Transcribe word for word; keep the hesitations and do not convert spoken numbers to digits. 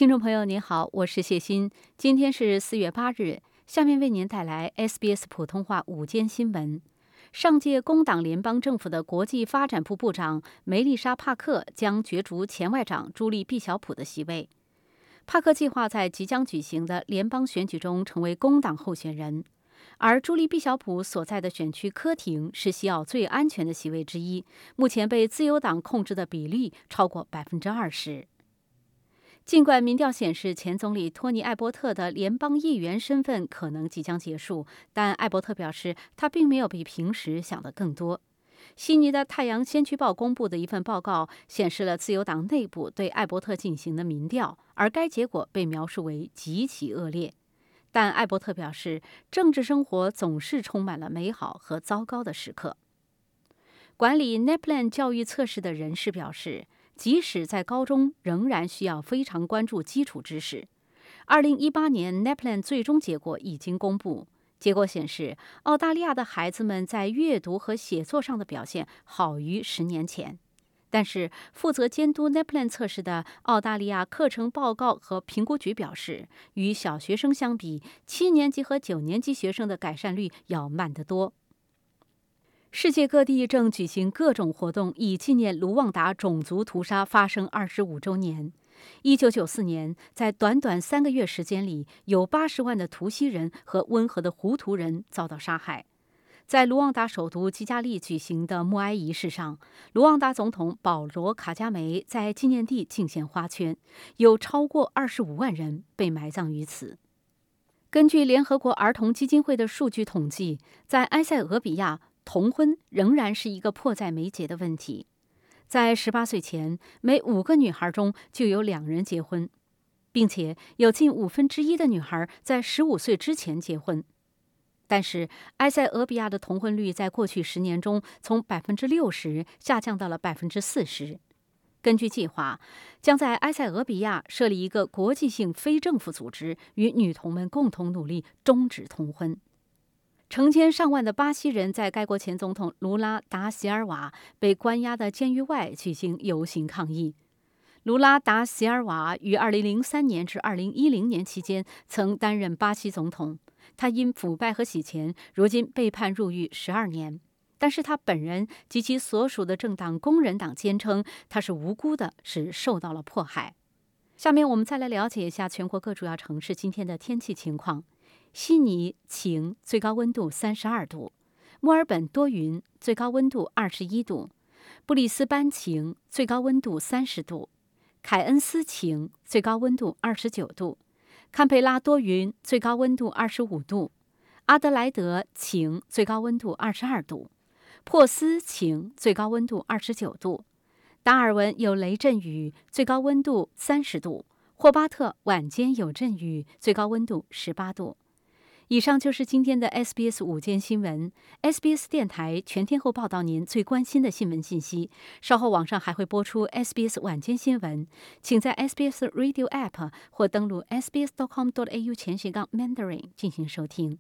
听众朋友您好，我是谢欣，今天是四月八日，下面为您带来 S B S 普通话午间新闻。上届工党联邦政府的国际发展部部长梅丽莎·帕克将角逐前外长朱莉·毕晓普的席位。帕克计划在即将举行的联邦选举中成为工党候选人，而朱莉·毕晓普所在的选区科廷是西澳最安全的席位之一，目前被自由党控制的比例超过百分之二十。尽管民调显示前总理托尼·艾伯特的联邦议员身份可能即将结束，但艾伯特表示他并没有比平时想的更多。悉尼的《太阳先驱报》公布的一份报告显示了自由党内部对艾伯特进行的民调，而该结果被描述为极其恶劣。但艾伯特表示，政治生活总是充满了美好和糟糕的时刻。管理 NAPLAN 教育测试的人士表示，即使在高中，仍然需要非常关注基础知识。二零一八年 NAPLAN 最终结果已经公布，结果显示，澳大利亚的孩子们在阅读和写作上的表现好于十年前。但是，负责监督 NAPLAN 测试的澳大利亚课程报告和评估局表示，与小学生相比，七年级和九年级学生的改善率要慢得多。世界各地正举行各种活动，以纪念卢旺达种族屠杀发生二十五周年。一九九四年，在短短三个月时间里，有八十万的图西人和温和的胡图人遭到杀害。在卢旺达首都基加利举行的默哀仪式上，卢旺达总统保罗·卡加梅在纪念地敬献花圈，有超过二十五万人被埋葬于此。根据联合国儿童基金会的数据统计，在埃塞俄比亚，同婚仍然是一个迫在眉睫的问题。在十八岁前，每五个女孩中就有两人结婚，并且有近五分之一的女孩在十五岁之前结婚。但是，埃塞俄比亚的同婚率在过去十年中从百分之六十下降到了百分之四十。根据计划，将在埃塞俄比亚设立一个国际性非政府组织，与女童们共同努力终止同婚。成千上万的巴西人在该国前总统卢拉·达席尔瓦被关押的监狱外举行游行抗议。卢拉·达席尔瓦于二零零三年至二零一零年期间曾担任巴西总统，他因腐败和洗钱，如今被判入狱十二年。但是他本人及其所属的政党工人党坚称他是无辜的，是受到了迫害。下面我们再来了解一下全国各主要城市今天的天气情况。悉尼晴，最高温度三十二度；墨尔本多云，最高温度二十一度；布里斯班晴，最高温度三十度；凯恩斯晴，最高温度二十九度；堪培拉多云，最高温度二十五度；阿德莱德晴，最高温度二十二度；珀斯晴，最高温度二十九度；达尔文有雷阵雨，最高温度三十度；霍巴特晚间有阵雨，最高温度十八度。以上就是今天的 S B S 午间新闻。S B S 电台全天候报道您最关心的新闻信息。稍后网上还会播出 S B S 晚间新闻，请在 S B S Radio App 或登录 s b s dot com dot a u 前斜杠 Mandarin 进行收听。